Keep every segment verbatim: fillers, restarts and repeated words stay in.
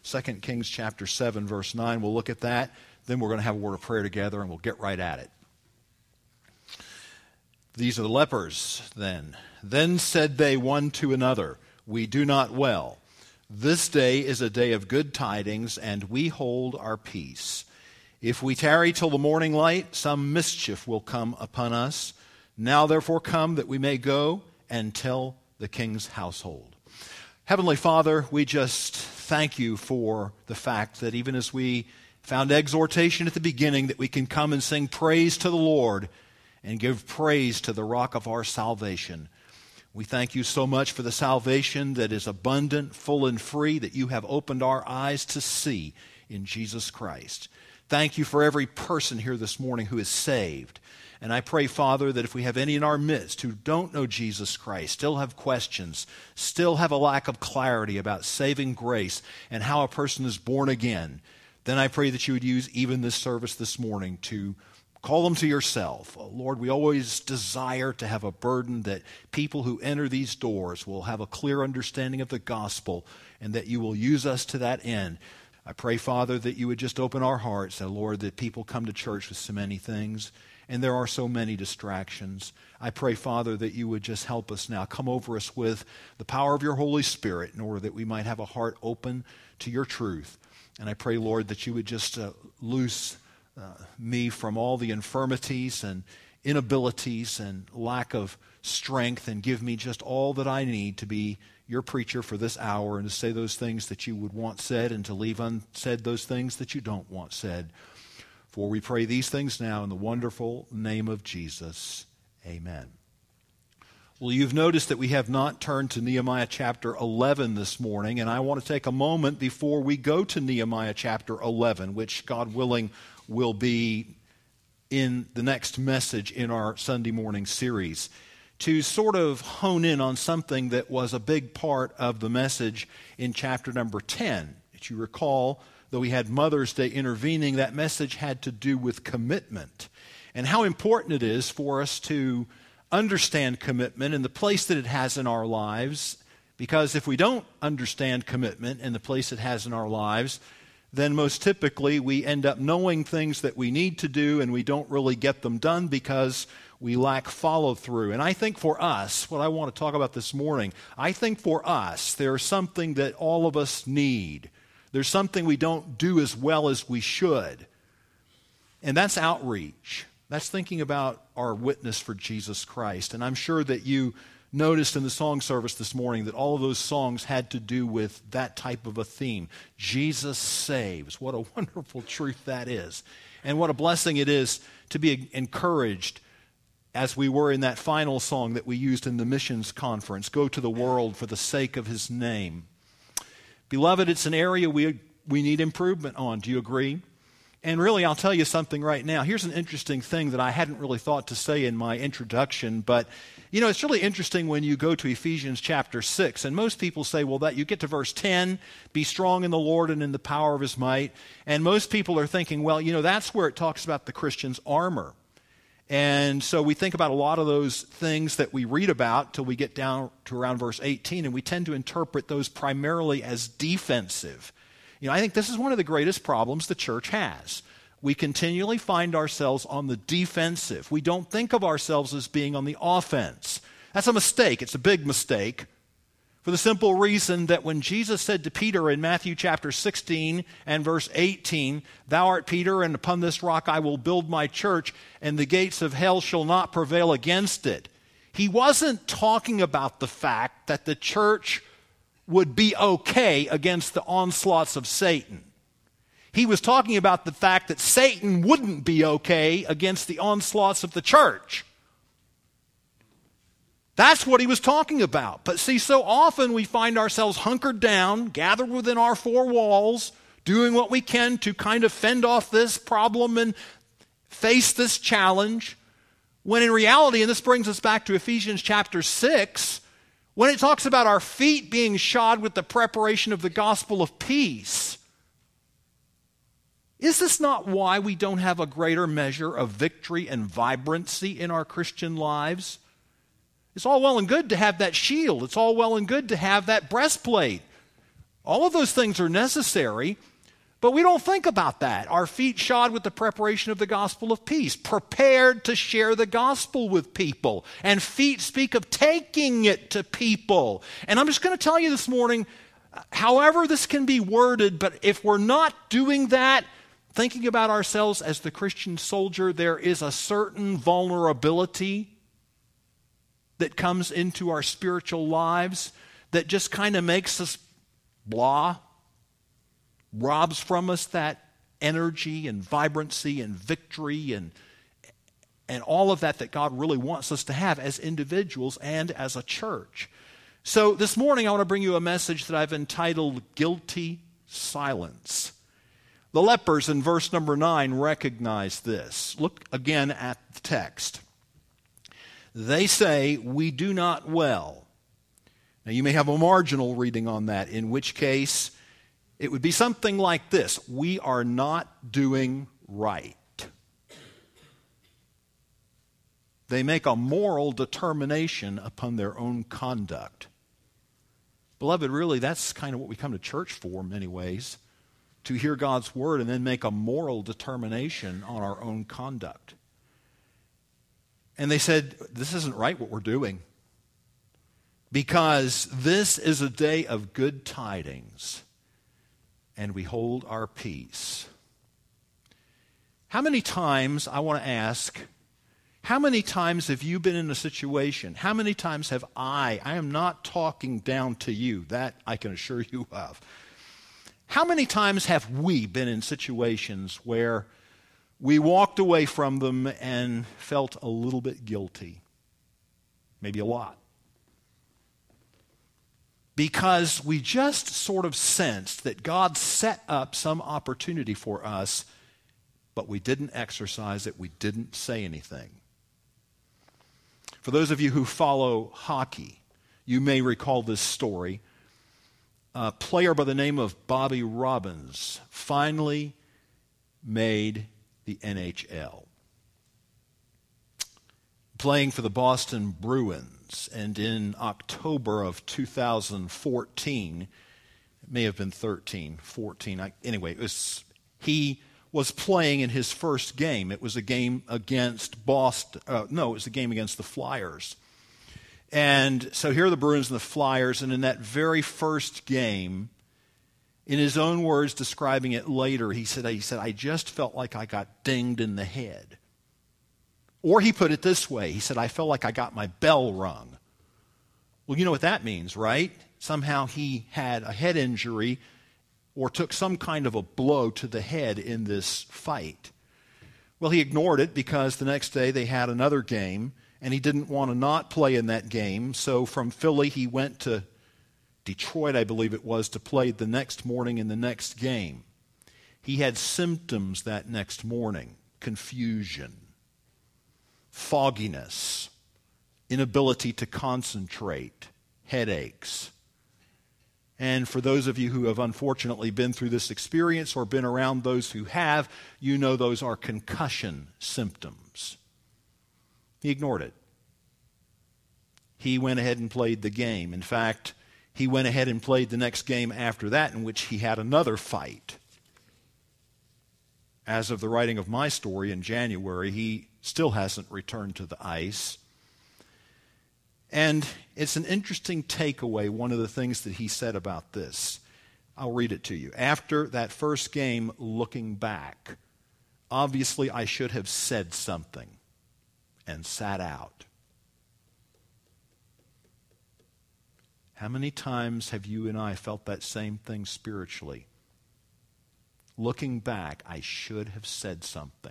Second Kings chapter seven, verse nine. We'll look at that. Then we're going to have a word of prayer together, and we'll get right at it. These are the lepers then. Then said they one to another, we do not well. This day is a day of good tidings, and we hold our peace. If we tarry till the morning light, some mischief will come upon us. Now therefore come, that we may go and tell the king's household. Heavenly Father, we just thank you for the fact that even as we found exhortation at the beginning, that we can come and sing praise to the Lord and give praise to the rock of our salvation. We thank you so much for the salvation that is abundant, full, and free, that you have opened our eyes to see in Jesus Christ. Thank you for every person here this morning who is saved. And I pray, Father, that if we have any in our midst who don't know Jesus Christ, still have questions, still have a lack of clarity about saving grace and how a person is born again, then I pray that you would use even this service this morning to call them to yourself. Oh, Lord, we always desire to have a burden that people who enter these doors will have a clear understanding of the gospel, and that you will use us to that end. I pray, Father, that you would just open our hearts, and Lord, that people come to church with so many things, and there are so many distractions. I pray, Father, that you would just help us now. Come over us with the power of your Holy Spirit in order that we might have a heart open to your truth. And I pray, Lord, that you would just uh, loose Uh, me from all the infirmities and inabilities and lack of strength, and give me just all that I need to be your preacher for this hour, and to say those things that you would want said, and to leave unsaid those things that you don't want said. For we pray these things now in the wonderful name of Jesus. Amen. Well, you've noticed that we have not turned to Nehemiah chapter eleven this morning, and I want to take a moment before we go to Nehemiah chapter eleven, which, God willing, will be in the next message in our Sunday morning series, to sort of hone in on something that was a big part of the message in chapter number ten. As you recall, though we had Mother's Day intervening, that message had to do with commitment, and how important it is for us to understand commitment and the place that it has in our lives. Because if we don't understand commitment and the place it has in our lives, then most typically we end up knowing things that we need to do, and we don't really get them done because we lack follow-through. And I think for us, what I want to talk about this morning, I think for us, there's something that all of us need. There's something we don't do as well as we should. And that's outreach. That's thinking about our witness for Jesus Christ. And I'm sure that you noticed in the song service this morning that all of those songs had to do with that type of a theme. Jesus saves. What a wonderful truth that is. And what a blessing it is to be encouraged, as we were in that final song that we used in the missions conference, go to the world for the sake of his name. Beloved, it's an area we, we need improvement on. Do you agree? And really, I'll tell you something right now. Here's an interesting thing that I hadn't really thought to say in my introduction, but you know, it's really interesting when you go to Ephesians chapter six, and most people say, well, that you get to verse ten, be strong in the Lord and in the power of his might, and most people are thinking, well, you know, that's where it talks about the Christian's armor. And so we think about a lot of those things that we read about till we get down to around verse eighteen, and we tend to interpret those primarily as defensive. You know, I think this is one of the greatest problems the church has. We continually find ourselves on the defensive. We don't think of ourselves as being on the offense. That's a mistake. It's a big mistake, for the simple reason that when Jesus said to Peter in Matthew chapter sixteen and verse eighteen, "Thou art Peter, and upon this rock I will build my church, and the gates of hell shall not prevail against it," he wasn't talking about the fact that the church would be okay against the onslaughts of Satan. He was talking about the fact that Satan wouldn't be okay against the onslaughts of the church. That's what he was talking about. But see, so often we find ourselves hunkered down, gathered within our four walls, doing what we can to kind of fend off this problem and face this challenge, when in reality, and this brings us back to Ephesians chapter six, when it talks about our feet being shod with the preparation of the gospel of peace, is this not why we don't have a greater measure of victory and vibrancy in our Christian lives? It's all well and good to have that shield. It's all well and good to have that breastplate. All of those things are necessary, but we don't think about that. Our feet shod with the preparation of the gospel of peace, prepared to share the gospel with people. And feet speak of taking it to people. And I'm just going to tell you this morning, however this can be worded, but if we're not doing that, thinking about ourselves as the Christian soldier, there is a certain vulnerability that comes into our spiritual lives that just kind of makes us blah, robs from us that energy and vibrancy and victory and, and all of that that God really wants us to have as individuals and as a church. So this morning I want to bring you a message that I've entitled Guilty Silence. The lepers in verse number nine recognize this. Look again at the text. They say, "We do not well." Now you may have a marginal reading on that, in which case it would be something like this: we are not doing right. They make a moral determination upon their own conduct. Beloved, really, that's kind of what we come to church for in many ways, to hear God's word and then make a moral determination on our own conduct. And they said, this isn't right what we're doing, because this is a day of good tidings, and we hold our peace. How many times, I want to ask, how many times have you been in a situation? How many times have I, I am not talking down to you, that I can assure you of. How many times have we been in situations where we walked away from them and felt a little bit guilty? Maybe a lot. Because we just sort of sensed that God set up some opportunity for us, but we didn't exercise it, we didn't say anything. For those of you who follow hockey, you may recall this story. A player by the name of Bobby Robbins finally made the N H L. Playing for the Boston Bruins, and in October of two thousand fourteen, it may have been thirteen, fourteen, I, anyway, it was, he was playing in his first game. It was a game against Boston, uh, no, it was a game against the Flyers. And so here are the Bruins and the Flyers, and in that very first game, in his own words describing it later, he said, he said, I just felt like I got dinged in the head. Or he put it this way, he said, I felt like I got my bell rung. Well, you know what that means, right? Somehow he had a head injury or took some kind of a blow to the head in this fight. Well, he ignored it because the next day they had another game, and he didn't want to not play in that game. So from Philly, he went to Detroit, I believe it was, to play the next morning in the next game. He had symptoms that next morning: confusion, fogginess, inability to concentrate, headaches. And for those of you who have unfortunately been through this experience or been around those who have, you know those are concussion symptoms. He ignored it. He went ahead and played the game. In fact, he went ahead and played the next game after that, in which he had another fight. As of the writing of my story in January, he still hasn't returned to the ice. And it's an interesting takeaway, one of the things that he said about this. I'll read it to you. After that first game, looking back, obviously I should have said something and sat out. How many times have you and I felt that same thing spiritually? Looking back, I should have said something.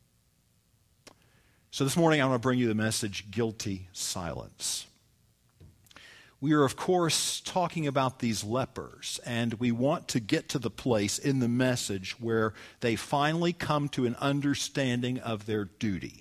So this morning I want to bring you the message, Guilty Silence. We are, of course, talking about these lepers, and we want to get to the place in the message where they finally come to an understanding of their duty.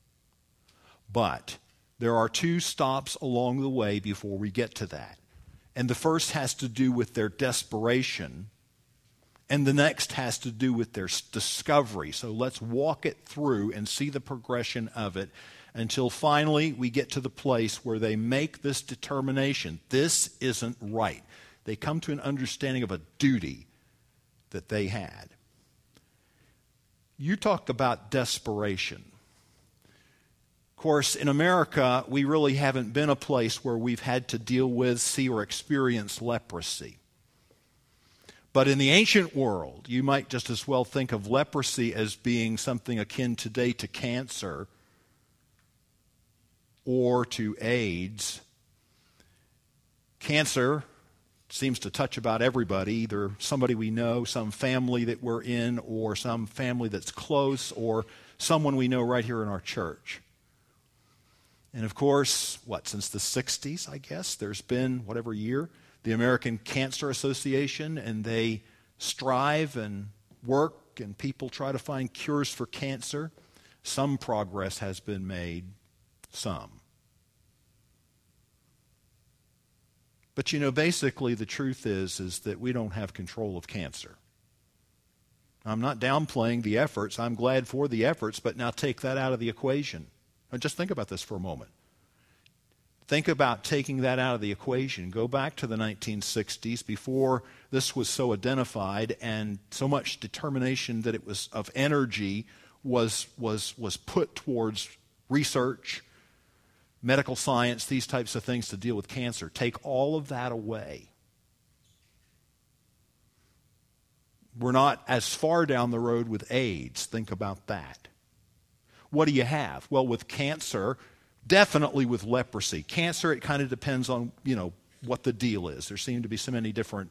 But there are two stops along the way before we get to that. And the first has to do with their desperation, and the next has to do with their discovery. So let's walk it through and see the progression of it until finally we get to the place where they make this determination. This isn't right. They come to an understanding of a duty that they had. You talk about desperation. Of course, in America, we really haven't been a place where we've had to deal with, see, or experience leprosy. But in the ancient world, you might just as well think of leprosy as being something akin today to cancer or to AIDS. Cancer seems to touch about everybody, either somebody we know, some family that we're in, or some family that's close, or someone we know right here in our church. And of course, what, since the sixties, I guess, there's been, whatever year, the American Cancer Association, and they strive and work, and people try to find cures for cancer. Some progress has been made, some. But you know, basically the truth is, is that we don't have control of cancer. I'm not downplaying the efforts. I'm glad for the efforts, but now take that out of the equation. Now just think about this for a moment. Think about taking that out of the equation. Go back to the nineteen sixties, before this was so identified and so much determination that it was of energy was, was, was put towards research, medical science, these types of things to deal with cancer. Take all of that away. We're not as far down the road with AIDS. Think about that. What do you have? Well, with cancer, definitely with leprosy. Cancer, it kind of depends on, you know, what the deal is. There seem to be so many different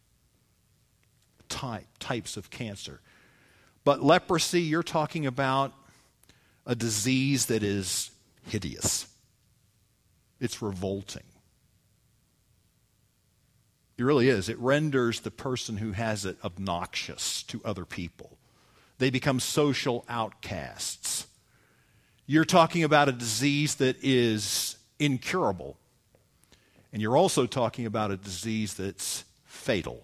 type, types of cancer. But leprosy, you're talking about a disease that is hideous. It's revolting. It really is. It renders the person who has it obnoxious to other people. They become social outcasts. You're talking about a disease that is incurable. And you're also talking about a disease that's fatal.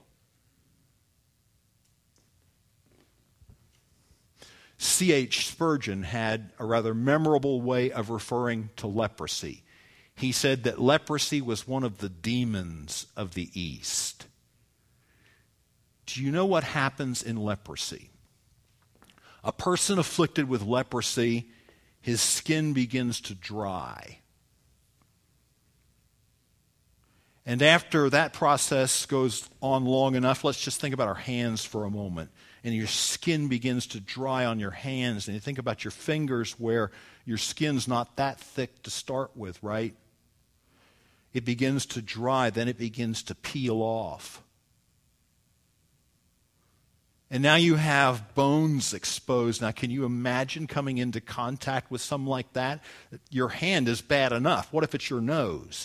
C H Spurgeon had a rather memorable way of referring to leprosy. He said that leprosy was one of the demons of the East. Do you know what happens in leprosy? A person afflicted with leprosy, his skin begins to dry. And after that process goes on long enough, let's just think about our hands for a moment. And your skin begins to dry on your hands. And you think about your fingers where your skin's not that thick to start with, right? It begins to dry, then it begins to peel off. And now you have bones exposed. Now, can you imagine coming into contact with something like that? Your hand is bad enough. What if it's your nose?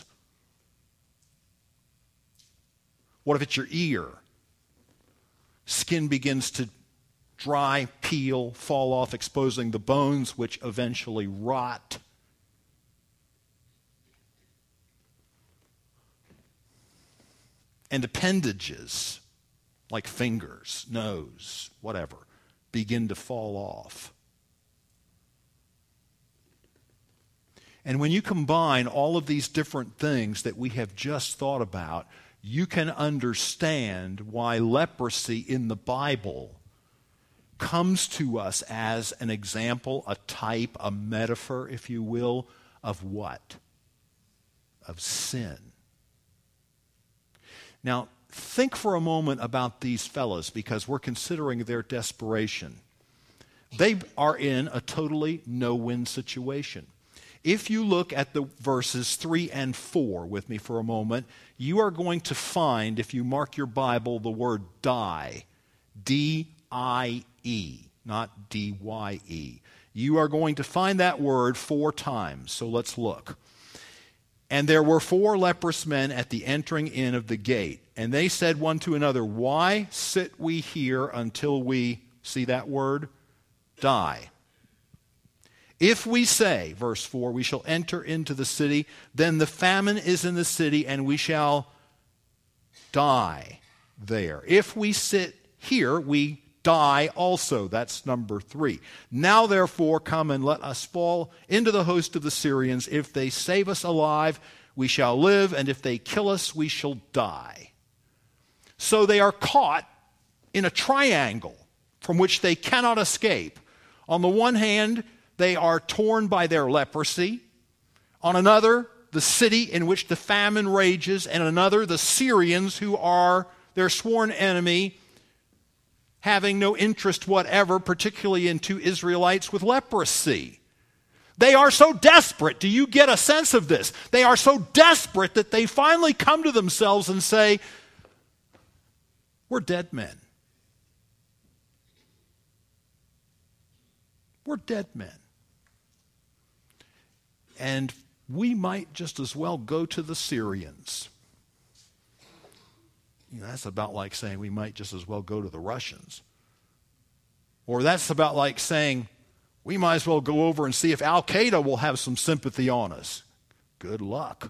What if it's your ear? Skin begins to dry, peel, fall off, exposing the bones, which eventually rot. And appendages, like fingers, nose, whatever, begin to fall off. And when you combine all of these different things that we have just thought about, you can understand why leprosy in the Bible comes to us as an example, a type, a metaphor, if you will, of what? Of sin. Now, think for a moment about these fellows, because we're considering their desperation. They are in a totally no-win situation. If you look at the verses three and four with me for a moment, you are going to find, if you mark your Bible, the word die. D I E, not D Y E. You are going to find that word four times, so let's look. And there were four leprous men at the entering in of the gate, and they said one to another, "Why sit we here until we," see that word, "die? If we say," verse four, "we shall enter into the city, then the famine is in the city, and we shall die there. If we sit here, we die also." That's number three. "Now therefore come and let us fall into the host of the Syrians. If they save us alive, we shall live, and if they kill us, we shall die." So they are caught in a triangle from which they cannot escape. On the one hand, they are torn by their leprosy. On another, the city in which the famine rages. And another, the Syrians, who are their sworn enemy, having no interest whatever, particularly in two Israelites with leprosy. They are so desperate. Do you get a sense of this? They are so desperate that they finally come to themselves and say, we're dead men. We're dead men. And we might just as well go to the Syrians. You know, that's about like saying we might just as well go to the Russians. Or that's about like saying we might as well go over and see if Al-Qaeda will have some sympathy on us. Good luck.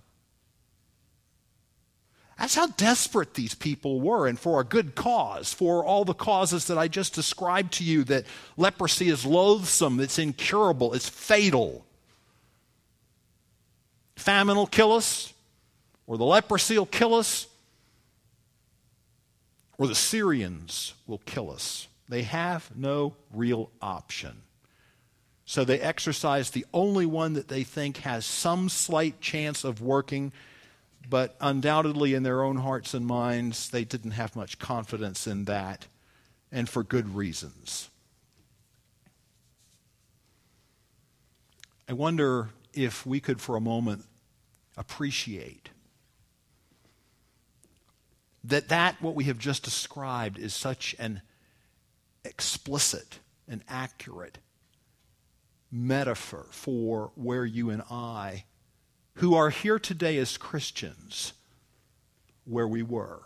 That's how desperate these people were, and for a good cause, for all the causes that I just described to you, that leprosy is loathsome, it's incurable, it's fatal. Famine will kill us, or the leprosy will kill us, or the Syrians will kill us. They have no real option. So they exercise the only one that they think has some slight chance of working, but undoubtedly in their own hearts and minds, they didn't have much confidence in that, and for good reasons. I wonder if we could for a moment appreciate that that what we have just described is such an explicit and accurate metaphor for where you and I, who are here today as Christians, where we were.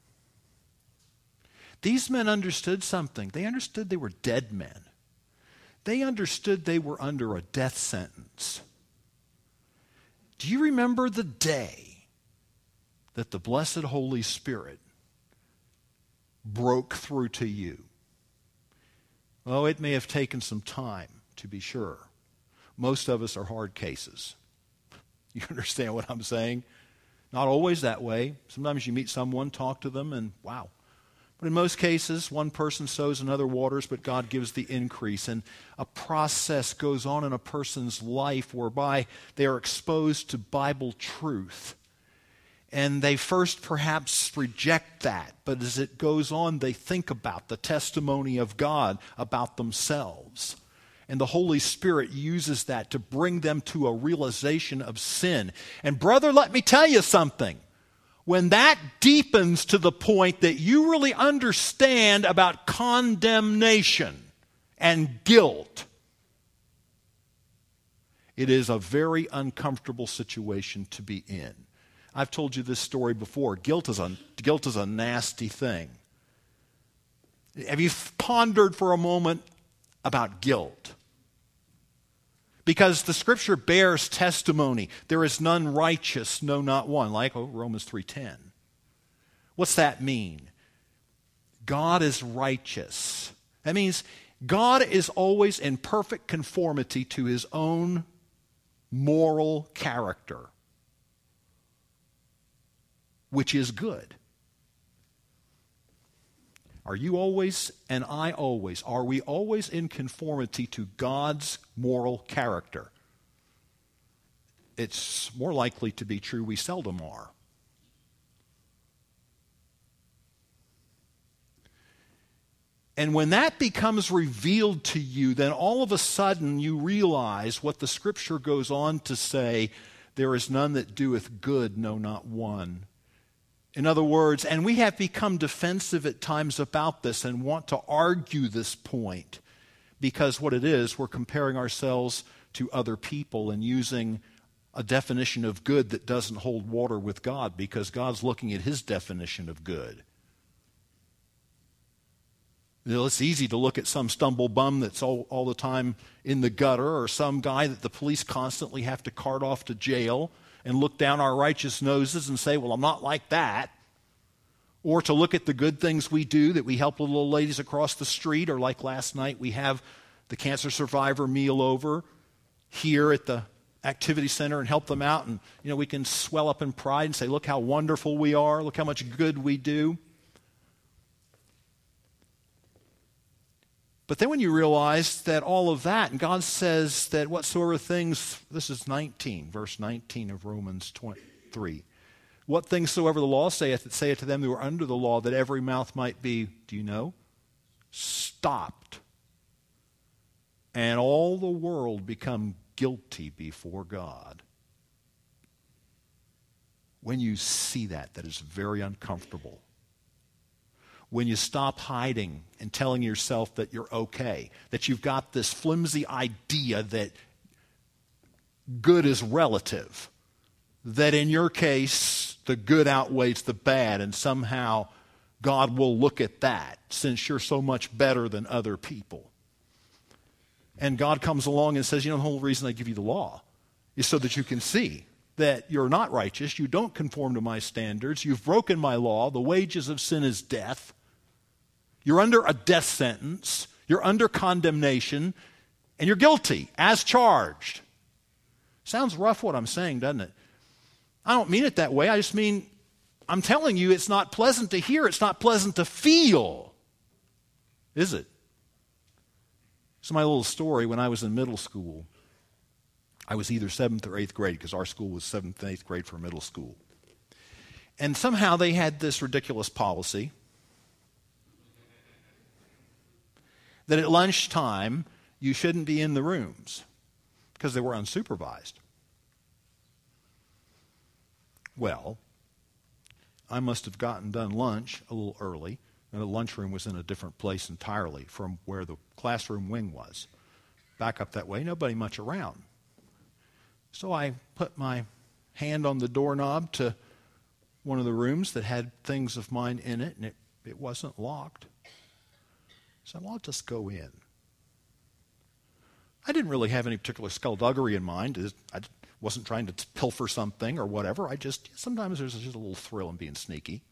These men understood something. They understood they were dead men. They understood they were under a death sentence. Do you remember the day that the blessed Holy Spirit broke through to you? Oh, it may have taken some time, to be sure. Most of us are hard cases. You understand what I'm saying? Not always that way. Sometimes you meet someone, talk to them, and wow. But in most cases, one person sows and other waters, but God gives the increase. And a process goes on in a person's life whereby they are exposed to Bible truth. And they first perhaps reject that, but as it goes on, they think about the testimony of God about themselves. And the Holy Spirit uses that to bring them to a realization of sin. And brother, let me tell you something. When that deepens to the point that you really understand about condemnation and guilt, it is a very uncomfortable situation to be in. I've told you this story before. Guilt is a, guilt is a nasty thing. Have you pondered for a moment about guilt? Because the Scripture bears testimony. There is none righteous, no, not one. Like oh, Romans three ten. What's that mean? God is righteous. That means God is always in perfect conformity to His own moral character, which is good. Are you always, and I always, are we always in conformity to God's moral character? It's more likely to be true we seldom are. And when that becomes revealed to you, then all of a sudden you realize what the Scripture goes on to say, there is none that doeth good, no, not one. In other words, and we have become defensive at times about this and want to argue this point because what it is, we're comparing ourselves to other people and using a definition of good that doesn't hold water with God because God's looking at His definition of good. You know, it's easy to look at some stumble bum that's all, all the time in the gutter or some guy that the police constantly have to cart off to jail and look down our righteous noses and say, well, I'm not like that. Or to look at the good things we do, that we help the little ladies across the street, or like last night, we have the cancer survivor meal over here at the activity center and help them out. And, you know, we can swell up in pride and say, look how wonderful we are. Look how much good we do. But then when you realize that all of that, and God says that whatsoever things, this is nineteen, verse nineteen of Romans twenty-three, what things soever the law saith, it saith to them who are under the law, that every mouth might be, do you know, stopped, and all the world become guilty before God. When you see that, that is very uncomfortable. When you stop hiding and telling yourself that you're okay, that you've got this flimsy idea that good is relative, that in your case, the good outweighs the bad, and somehow God will look at that since you're so much better than other people. And God comes along and says, you know, the whole reason I give you the law is so that you can see that you're not righteous, you don't conform to my standards, you've broken my law, the wages of sin is death. You're under a death sentence, you're under condemnation, and you're guilty as charged. Sounds rough what I'm saying, doesn't it? I don't mean it that way. I just mean, I'm telling you, it's not pleasant to hear, it's not pleasant to feel. Is it? So my little story, when I was in middle school, I was either seventh or eighth grade, because our school was seventh and eighth grade for middle school. And somehow they had this ridiculous policy that at lunchtime you shouldn't be in the rooms because they were unsupervised. Well, I must have gotten done lunch a little early, and the lunchroom was in a different place entirely from where the classroom wing was. Back up that way, nobody much around. So I put my hand on the doorknob to one of the rooms that had things of mine in it, and it, it wasn't locked. So well, I'll just go in. I didn't really have any particular skullduggery in mind. I wasn't trying to pilfer something or whatever. I just, sometimes there's just a little thrill in being sneaky.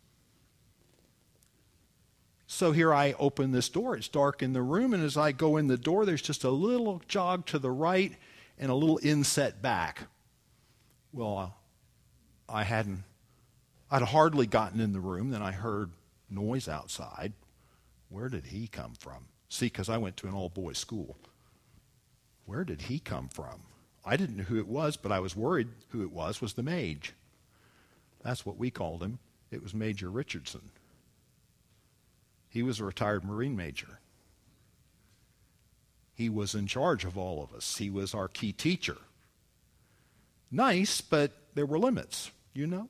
So here I open this door. It's dark in the room, and as I go in the door, there's just a little jog to the right and a little inset back. Well, I hadn't, I'd hardly gotten in the room, then I heard noise outside. Where did he come from? See, because I went to an all-boys school. Where did he come from? I didn't know who it was, but I was worried who it was, was the mage. That's what we called him. It was Major Richardson. He was a retired Marine major. He was in charge of all of us. He was our key teacher. Nice, but there were limits, you know.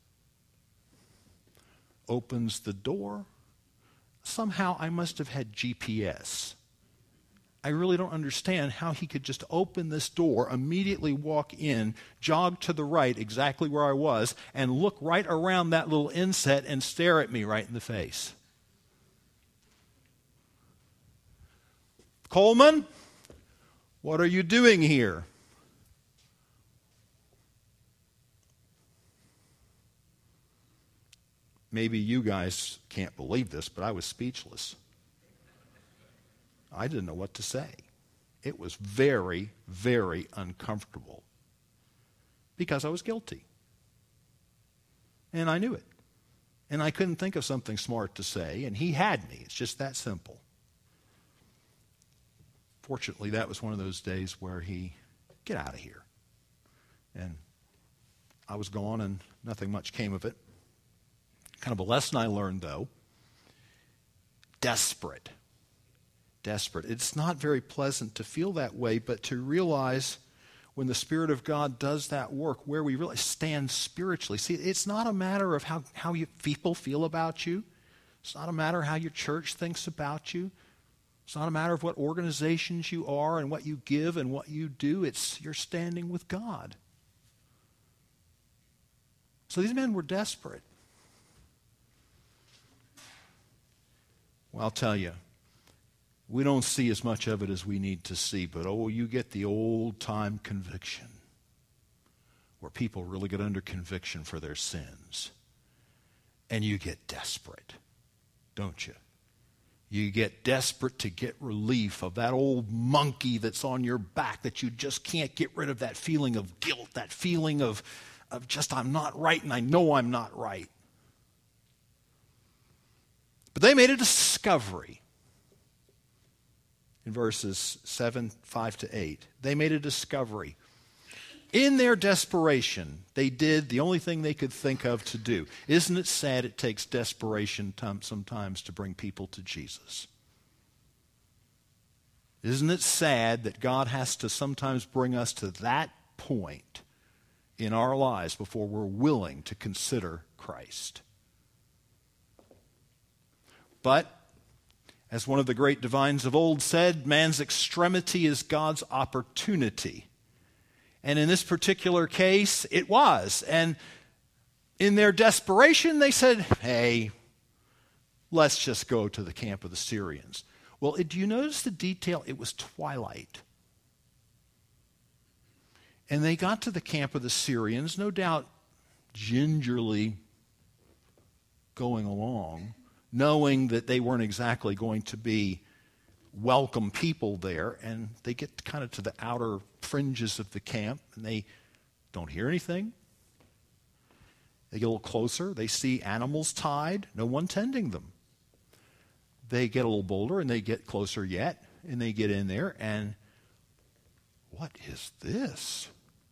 Opens the door. Somehow I must have had G P S. I really don't understand how he could just open this door, immediately walk in, jog to the right exactly where I was, and look right around that little inset and stare at me right in the face. Coleman, what are you doing here? Maybe you guys can't believe this, but I was speechless. I didn't know what to say. It was very, very uncomfortable because I was guilty. And I knew it. And I couldn't think of something smart to say, and he had me. It's just that simple. Fortunately, that was one of those days where he, get out of here. And I was gone, and nothing much came of it. Kind of a lesson I learned, though. Desperate. Desperate. It's not very pleasant to feel that way, but to realize when the Spirit of God does that work, where we really stand spiritually. See, it's not a matter of how, how you, people feel about you. It's not a matter of how your church thinks about you. It's not a matter of what organizations you are and what you give and what you do. It's you're standing with God. So these men were desperate. Well, I'll tell you, we don't see as much of it as we need to see, but oh, you get the old-time conviction where people really get under conviction for their sins. And you get desperate, don't you? You get desperate to get relief of that old monkey that's on your back that you just can't get rid of, that feeling of guilt, that feeling of, of just I'm not right and I know I'm not right. But they made a discovery. in verses seven, five to eight. They made a discovery. In their desperation, they did the only thing they could think of to do. Isn't it sad it takes desperation sometimes to bring people to Jesus? Isn't it sad that God has to sometimes bring us to that point in our lives before we're willing to consider Christ? But, as one of the great divines of old said, man's extremity is God's opportunity. And in this particular case, it was. And in their desperation, they said, hey, let's just go to the camp of the Syrians. Well, do you notice the detail? It was twilight. And they got to the camp of the Syrians, no doubt gingerly going along, knowing that they weren't exactly going to be welcome people there. And they get kind of to the outer fringes of the camp, and they don't hear anything. They get a little closer. They see animals tied, no one tending them. They get a little bolder, and they get closer yet, and they get in there, and what is this?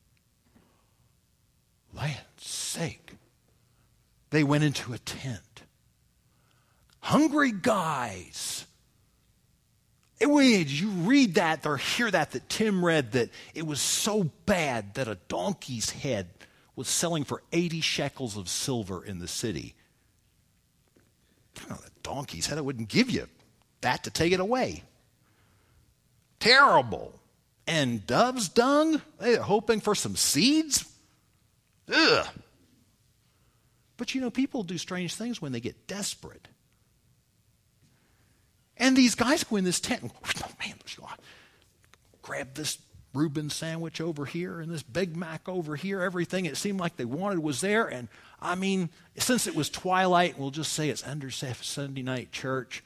Land's sake. They went into a tent. Hungry guys. Did you read that or hear that that Tim read, that it was so bad that a donkey's head was selling for eighty shekels of silver in the city? Oh, the donkey's head, I wouldn't give you that to take it away. Terrible. And dove's dung? They're hoping for some seeds? Ugh. But you know, people do strange things when they get desperate. And these guys go in this tent and, oh man, grab this Reuben sandwich over here and this Big Mac over here. Everything it seemed like they wanted was there. And I mean, since it was twilight, we'll just say it's under Sunday night church.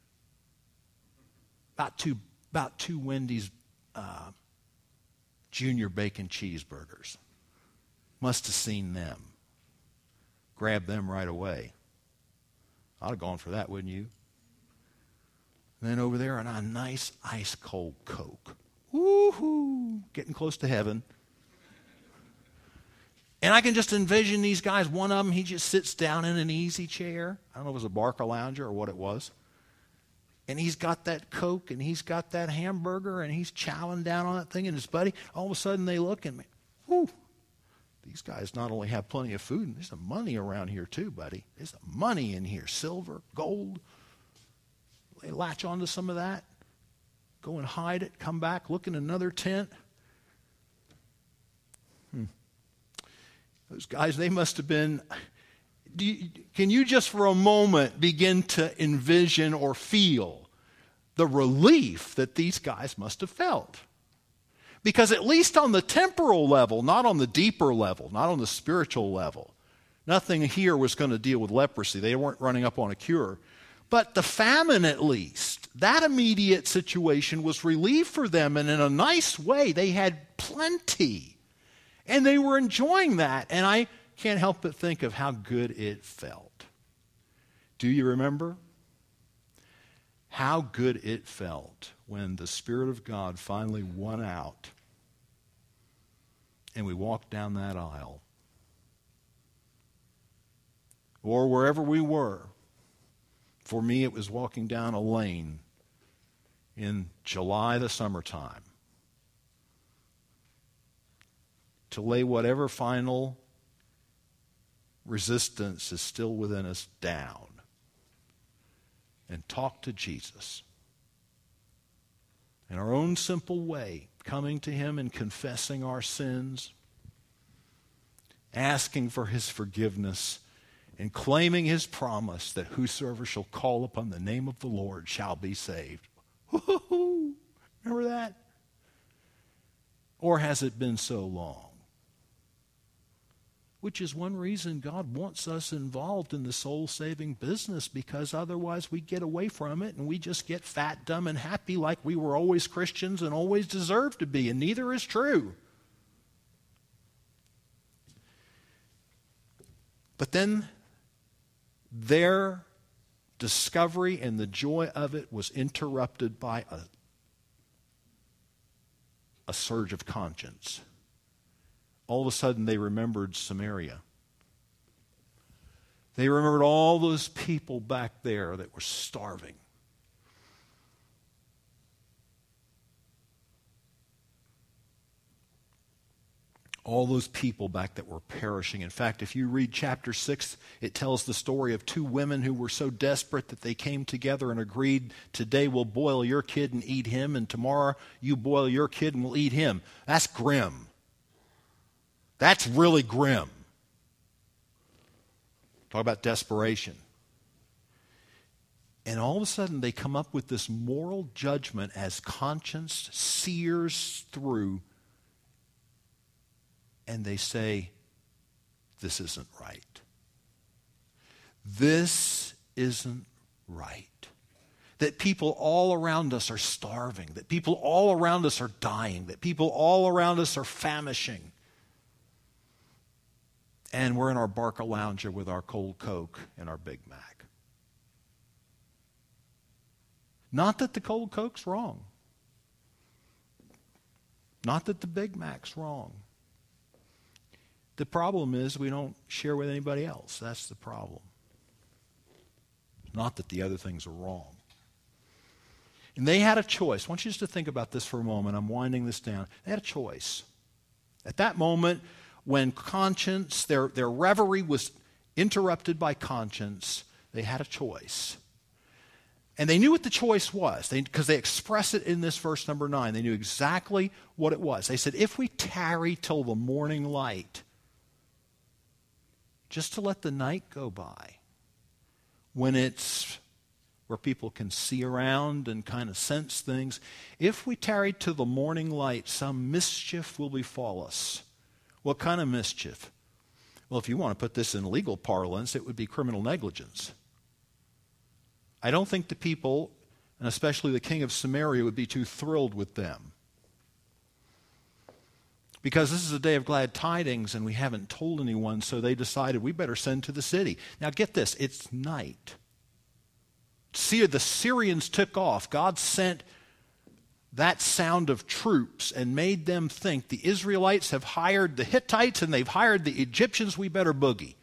About two, about two Wendy's uh, junior bacon cheeseburgers. Must have seen them. Grabbed them right away. I'd have gone for that, wouldn't you? And then over there on a nice ice cold Coke. Woo-hoo! Getting close to heaven. And I can just envision these guys. One of them, he just sits down in an easy chair. I don't know if it was a Barcalounger or what it was. And he's got that Coke and he's got that hamburger and he's chowing down on that thing. And his buddy, all of a sudden they look and, whoo, these guys not only have plenty of food, there's some money around here too, buddy. There's some money in here, silver, gold. They latch onto some of that, go and hide it, come back, look in another tent. Hmm. Those guys, they must have been, do you, can you just for a moment begin to envision or feel the relief that these guys must have felt? Because at least on the temporal level, not on the deeper level, not on the spiritual level, nothing here was going to deal with leprosy. They weren't running up on a cure. But the famine, at least, that immediate situation was relief for them. And in a nice way, they had plenty. And they were enjoying that. And I can't help but think of how good it felt. Do you remember? How good it felt when the Spirit of God finally won out. And we walked down that aisle. Or wherever we were. For me, it was walking down a lane in July, the summertime, to lay whatever final resistance is still within us down and talk to Jesus in our own simple way, coming to Him and confessing our sins, asking for His forgiveness, and claiming His promise that whosoever shall call upon the name of the Lord shall be saved. Woo-hoo-hoo. Remember that? Or has it been so long? Which is one reason God wants us involved in the soul-saving business, because otherwise we get away from it and we just get fat, dumb, and happy like we were always Christians and always deserved to be, and neither is true. But then their discovery and the joy of it was interrupted by a a surge of conscience. All of a sudden, they remembered Samaria. They remembered all those people back there that were starving. All those people back that were perishing. In fact, if you read chapter six, it tells the story of two women who were so desperate that they came together and agreed, today we'll boil your kid and eat him, and tomorrow you boil your kid and we'll eat him. That's grim. That's really grim. Talk about desperation. And all of a sudden they come up with this moral judgment as conscience sears through. And they say, this isn't right. This isn't right. That people all around us are starving. That people all around us are dying. That people all around us are famishing. And we're in our Barca Lounger with our cold Coke and our Big Mac. Not that the cold Coke's wrong. Not that the Big Mac's wrong. The problem is we don't share with anybody else. That's the problem. Not that the other things are wrong. And they had a choice. I want you just to think about this for a moment. I'm winding this down. They had a choice. At that moment, when conscience, their, their reverie was interrupted by conscience, they had a choice. And they knew what the choice was, because they, they express it in this verse number nine. They knew exactly what it was. They said, if we tarry till the morning light, just to let the night go by, when it's where people can see around and kind of sense things, if we tarry to the morning light, some mischief will befall us. What kind of mischief? Well, if you want to put this in legal parlance, it would be criminal negligence. I don't think the people, and especially the king of Samaria, would be too thrilled with them. Because this is a day of glad tidings and we haven't told anyone, so they decided we better send to the city. Now get this, it's night. See, the Syrians took off. God sent that sound of troops and made them think the Israelites have hired the Hittites and they've hired the Egyptians, we better boogie.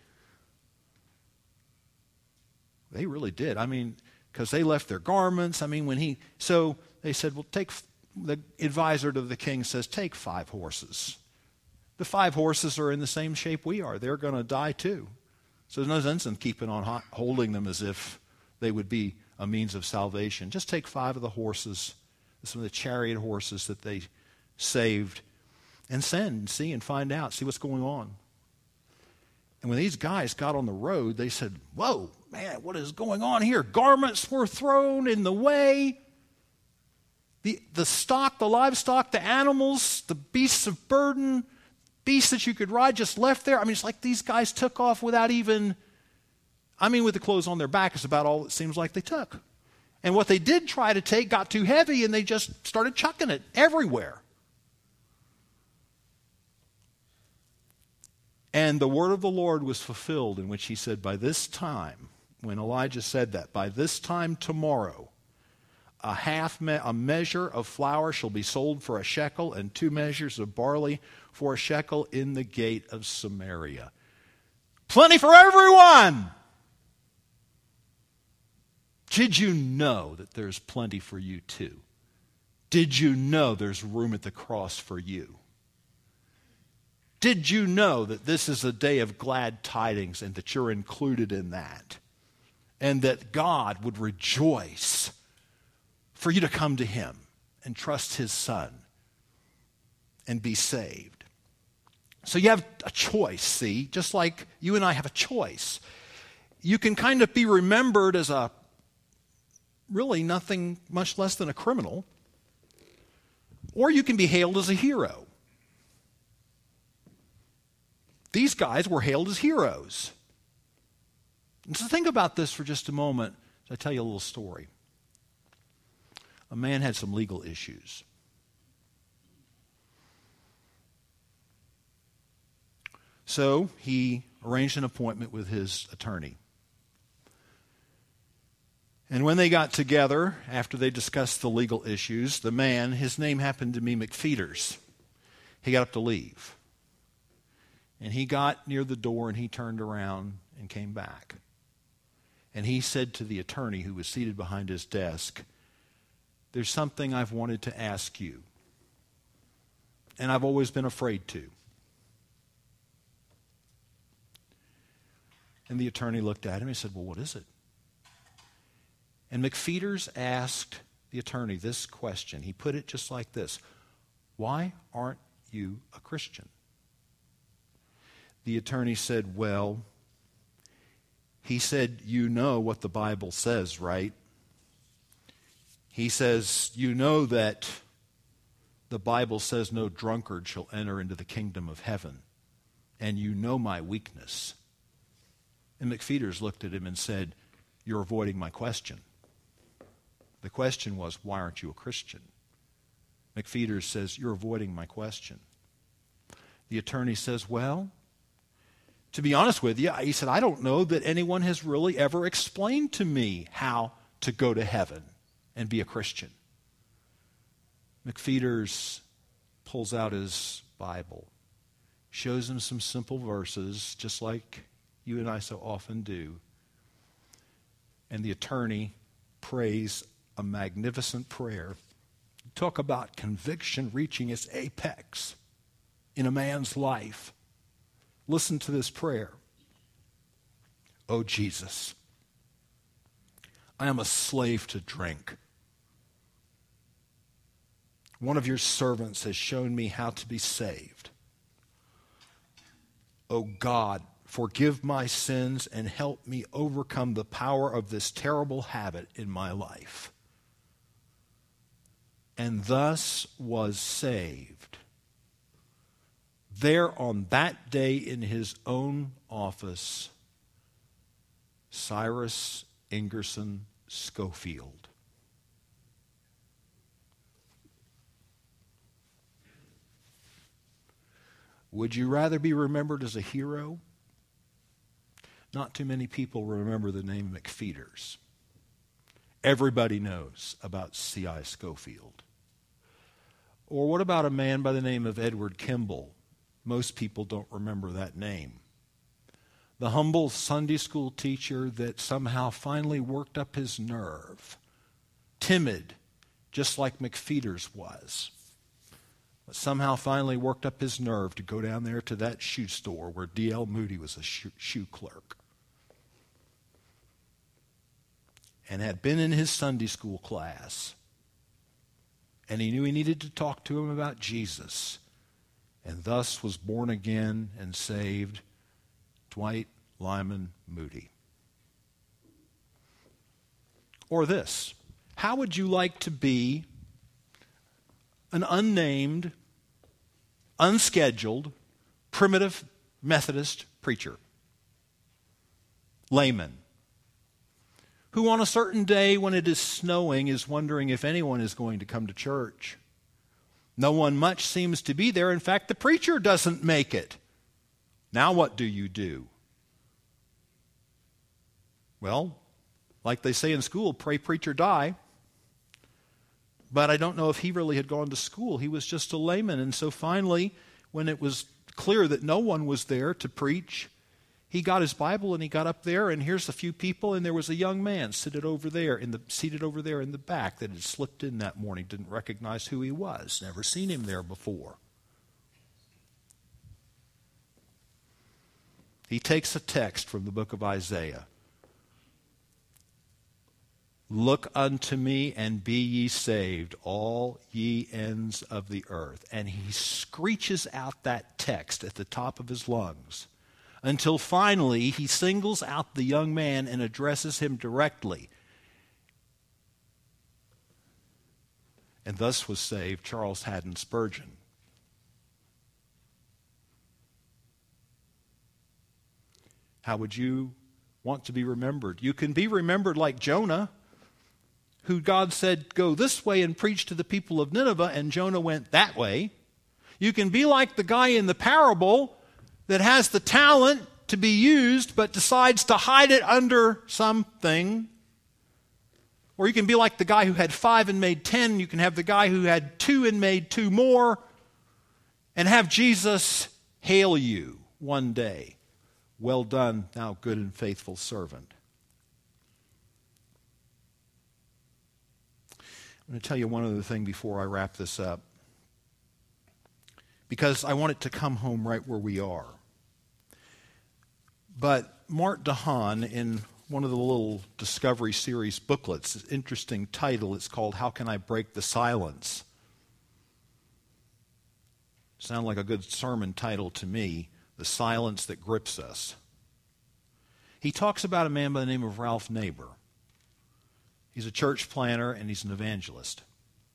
They really did. I mean, because they left their garments. I mean, when he, so they said, well, take, the advisor to the king says, take five horses. The five horses are in the same shape we are. They're going to die too. So there's no sense in keeping on holding them as if they would be a means of salvation. Just take five of the horses, some of the chariot horses that they saved, and send and see and find out, see what's going on. And when these guys got on the road, they said, whoa, man, what is going on here? Garments were thrown in the way. The, the stock, the livestock, the animals, the beasts of burden, beasts that you could ride just left there. I mean, it's like these guys took off without even, I mean, with the clothes on their back is about all it seems like they took. And what they did try to take got too heavy and they just started chucking it everywhere. And the word of the Lord was fulfilled, in which he said, by this time, when Elijah said that, by this time tomorrow, a half me- a measure of flour shall be sold for a shekel, and two measures of barley for a shekel in the gate of Samaria. Plenty for everyone! Did you know that there's plenty for you too? Did you know there's room at the cross for you? Did you know that this is a day of glad tidings and that you're included in that? And that God would rejoice for you to come to him and trust his Son and be saved. So you have a choice, see? Just like you and I have a choice. You can kind of be remembered as a really nothing much less than a criminal, or you can be hailed as a hero. These guys were hailed as heroes. And so think about this for just a moment as I tell you a little story. A man had some legal issues. So he arranged an appointment with his attorney. And when they got together, after they discussed the legal issues, the man, his name happened to be McFeeters, he got up to leave. And he got near the door and he turned around and came back. And he said to the attorney who was seated behind his desk, "There's something I've wanted to ask you, and I've always been afraid to." And the attorney looked at him and said, "Well, what is it?" And McFeeters asked the attorney this question. He put it just like this: "Why aren't you a Christian?" The attorney said, "Well," he said, "you know what the Bible says, right?" He says, "You know that the Bible says no drunkard shall enter into the kingdom of heaven, and you know my weakness." And McFeeters looked at him and said, "You're avoiding my question." The question was, "Why aren't you a Christian?" McFeeters says, "You're avoiding my question." The attorney says, "Well, to be honest with you," he said, "I don't know that anyone has really ever explained to me how to go to heaven and be a Christian." McFeeters pulls out his Bible, shows him some simple verses, just like you and I so often do. And the attorney prays a magnificent prayer. Talk about conviction reaching its apex in a man's life. Listen to this prayer. "Oh Jesus, I am a slave to drink. One of your servants has shown me how to be saved. Oh God, forgive my sins and help me overcome the power of this terrible habit in my life." And thus was saved. There on that day in his own office, Cyrus Ingerson Schofield. Would you rather be remembered as a hero? Not too many people remember the name McFeeters. Everybody knows about C I Schofield. Or what about a man by the name of Edward Kimball? Most people don't remember that name. The humble Sunday school teacher that somehow finally worked up his nerve. Timid, just like McFeeters was. But somehow finally worked up his nerve to go down there to that shoe store where D L Moody was a shoe, shoe clerk. And had been in his Sunday school class. And he knew he needed to talk to him about Jesus. And thus was born again and saved Dwight Lyman Moody. Or this: how would you like to be an unnamed, unscheduled, primitive Methodist preacher, layman, who on a certain day when it is snowing is wondering if anyone is going to come to church? No one much seems to be there. In fact, the preacher doesn't make it. Now what do you do? Well, like they say in school, pray, preacher, die. But I don't know if he really had gone to school. He was just a layman. And so finally, when it was clear that no one was there to preach, he got his Bible and he got up there, and here's a few people, and there was a young man seated over there in the seated over there in the back that had slipped in that morning, didn't recognize who he was, never seen him there before. He takes a text from the book of Isaiah. "Look unto me and be ye saved, all ye ends of the earth." And he screeches out that text at the top of his lungs, until finally he singles out the young man and addresses him directly. And thus was saved Charles Haddon Spurgeon. How would you want to be remembered? You can be remembered like Jonah, who God said, "Go this way and preach to the people of Nineveh," and Jonah went that way. You can be like the guy in the parable that has the talent to be used but decides to hide it under something. Or you can be like the guy who had five and made ten. You can have the guy who had two and made two more. And have Jesus hail you one day. Well done, thou good and faithful servant. I'm going to tell you one other thing before I wrap this up, because I want it to come home right where we are. But Mart DeHaan, in one of the little Discovery Series booklets, an interesting title, it's called How Can I Break the Silence? Sound like a good sermon title to me, The Silence That Grips Us. He talks about a man by the name of Ralph Neighbor. He's a church planter and he's an evangelist.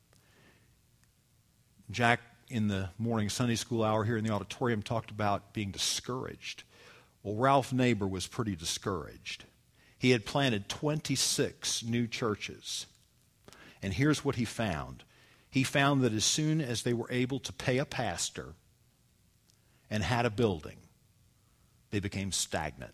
Jack, in the morning Sunday school hour here in the auditorium, talked about being discouraged. Well, Ralph Neighbor was pretty discouraged. He had planted twenty-six new churches. And here's what he found. He found that as soon as they were able to pay a pastor and had a building, they became stagnant.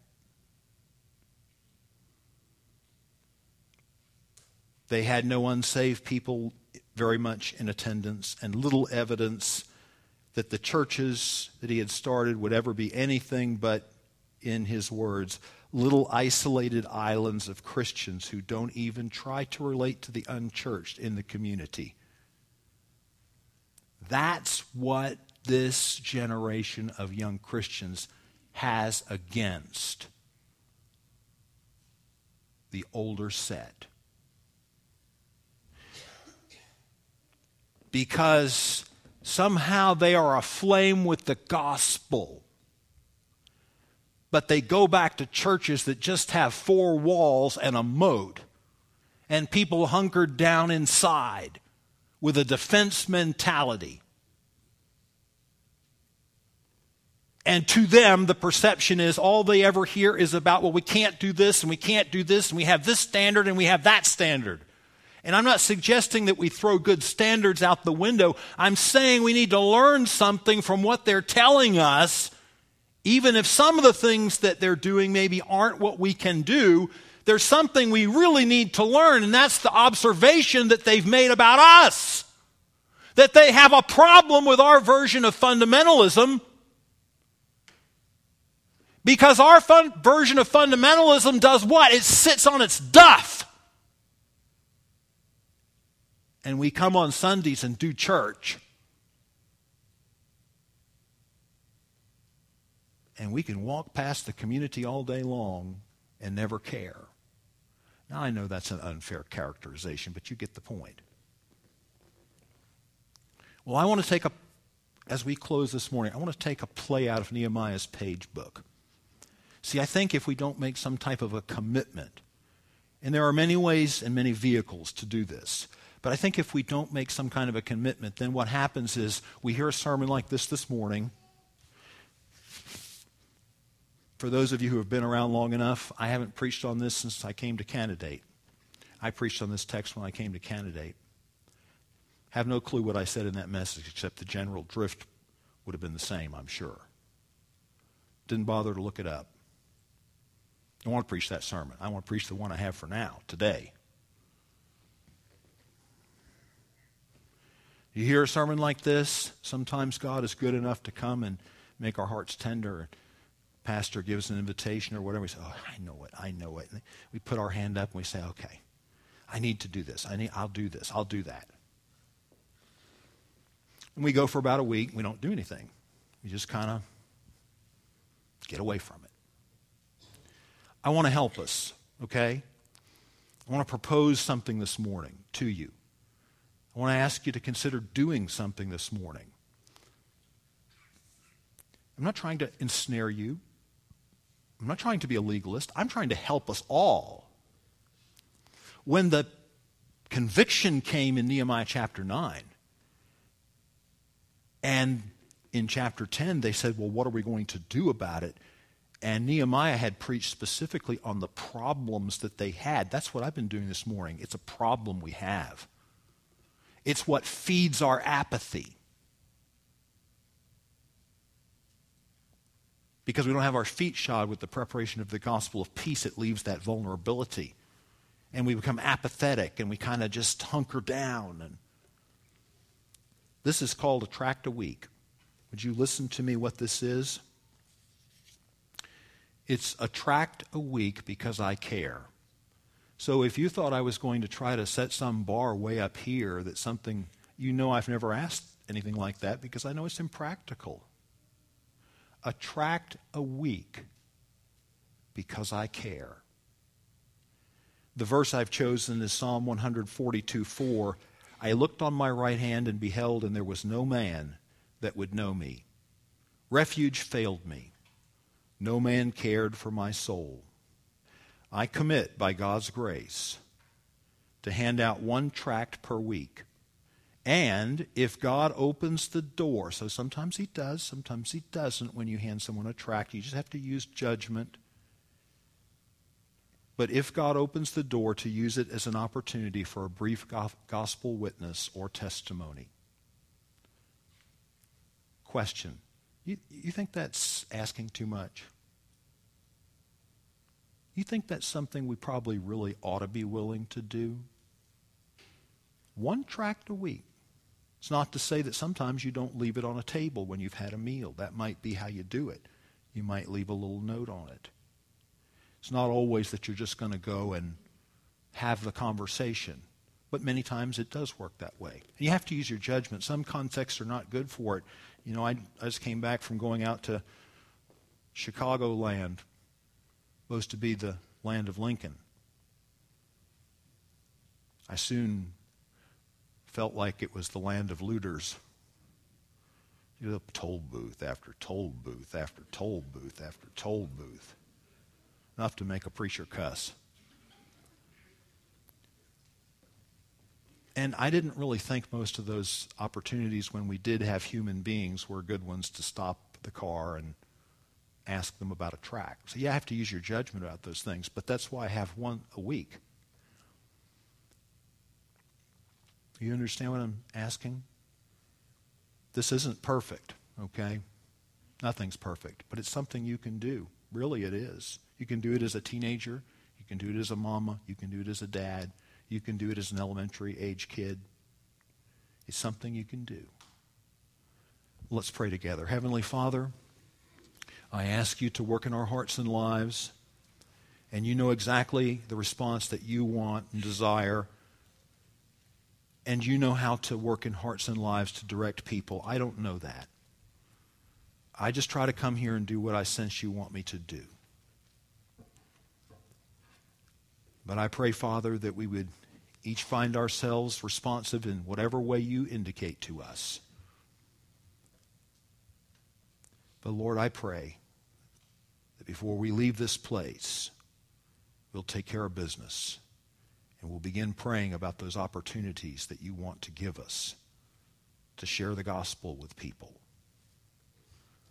They had no unsaved people very much in attendance, and little evidence that the churches that he had started would ever be anything but, in his words, little isolated islands of Christians who don't even try to relate to the unchurched in the community. That's what this generation of young Christians has against the older set. Because somehow they are aflame with the gospel, but they go back to churches that just have four walls and a moat, and people hunkered down inside with a defense mentality. And to them, the perception is all they ever hear is about, well, we can't do this, and we can't do this, and we have this standard, and we have that standard. And I'm not suggesting that we throw good standards out the window. I'm saying we need to learn something from what they're telling us, even if some of the things that they're doing maybe aren't what we can do. There's something we really need to learn, and that's the observation that they've made about us. That they have a problem with our version of fundamentalism, because our fun- version of fundamentalism does what? It sits on its duff. And we come on Sundays and do church. And we can walk past the community all day long and never care. Now, I know that's an unfair characterization, but you get the point. Well, I want to take a, as we close this morning, I want to take a play out of Nehemiah's page book. See, I think if we don't make some type of a commitment, and there are many ways and many vehicles to do this, but I think if we don't make some kind of a commitment, then what happens is we hear a sermon like this this morning. For those of you who have been around long enough, I haven't preached on this since I came to Candidate. I preached on this text when I came to Candidate. Have no clue what I said in that message, except the general drift would have been the same, I'm sure. Didn't bother to look it up. I don't want to preach that sermon. I want to preach the one I have for now, today. You hear a sermon like this, sometimes God is good enough to come and make our hearts tender. Pastor gives an invitation or whatever. We say, oh, I know it, I know it. And we put our hand up and we say, okay, I need to do this. I need, I'll do this. I'll do that. And we go for about a week. We don't do anything. We just kind of get away from it. I want to help us, okay? I want to propose something this morning to you. I want to ask you to consider doing something this morning. I'm not trying to ensnare you. I'm not trying to be a legalist. I'm trying to help us all. When the conviction came in Nehemiah chapter nine, and in chapter ten they said, well, what are we going to do about it? And Nehemiah had preached specifically on the problems that they had. That's what I've been doing this morning. It's a problem we have. It's what feeds our apathy. Because we don't have our feet shod with the preparation of the gospel of peace, it leaves that vulnerability. and we become apathetic and we kind of just hunker down. And this is called a tract a week. Would you listen to me what this is? It's a tract a week because I care. So if you thought I was going to try to set some bar way up here, that something, you know I've never asked anything like that because I know it's impractical. A tract a week because I care. The verse I've chosen is Psalm one forty-two four. I looked on my right hand and beheld, and there was no man that would know me. Refuge failed me. No man cared for my soul. I commit, by God's grace, to hand out one tract per week. And if God opens the door, so sometimes he does, sometimes he doesn't when you hand someone a tract. You just have to use judgment. But if God opens the door, to use it as an opportunity for a brief gospel witness or testimony. Question. You, you think that's asking too much? You think that's something we probably really ought to be willing to do? One tract a week. It's not to say that sometimes you don't leave it on a table when you've had a meal. That might be how you do it. You might leave a little note on it. It's not always that you're just going to go and have the conversation. But many times it does work that way. You have to use your judgment. Some contexts are not good for it. You know, I, I just came back from going out to Chicagoland, supposed to be the land of Lincoln. I soon felt like it was the land of looters. You know, toll booth after toll booth after toll booth after toll booth. Enough to make a preacher cuss. And I didn't really think most of those opportunities when we did have human beings were good ones to stop the car and ask them about a tract. So you have to use your judgment about those things, but that's why I have one a week. You understand what I'm asking? This isn't perfect, okay? Nothing's perfect, but it's something you can do. Really, it is. You can do it as a teenager. You can do it as a mama. You can do it as a dad. You can do it as an elementary age kid. It's something you can do. Let's pray together. Heavenly Father, I ask you to work in our hearts and lives, and you know exactly the response that you want and desire, and you know how to work in hearts and lives to direct people. I don't know that. I just try to come here and do what I sense you want me to do. But I pray, Father, that we would each find ourselves responsive in whatever way you indicate to us. But Lord, I pray that before we leave this place, we'll take care of business and we'll begin praying about those opportunities that you want to give us to share the gospel with people.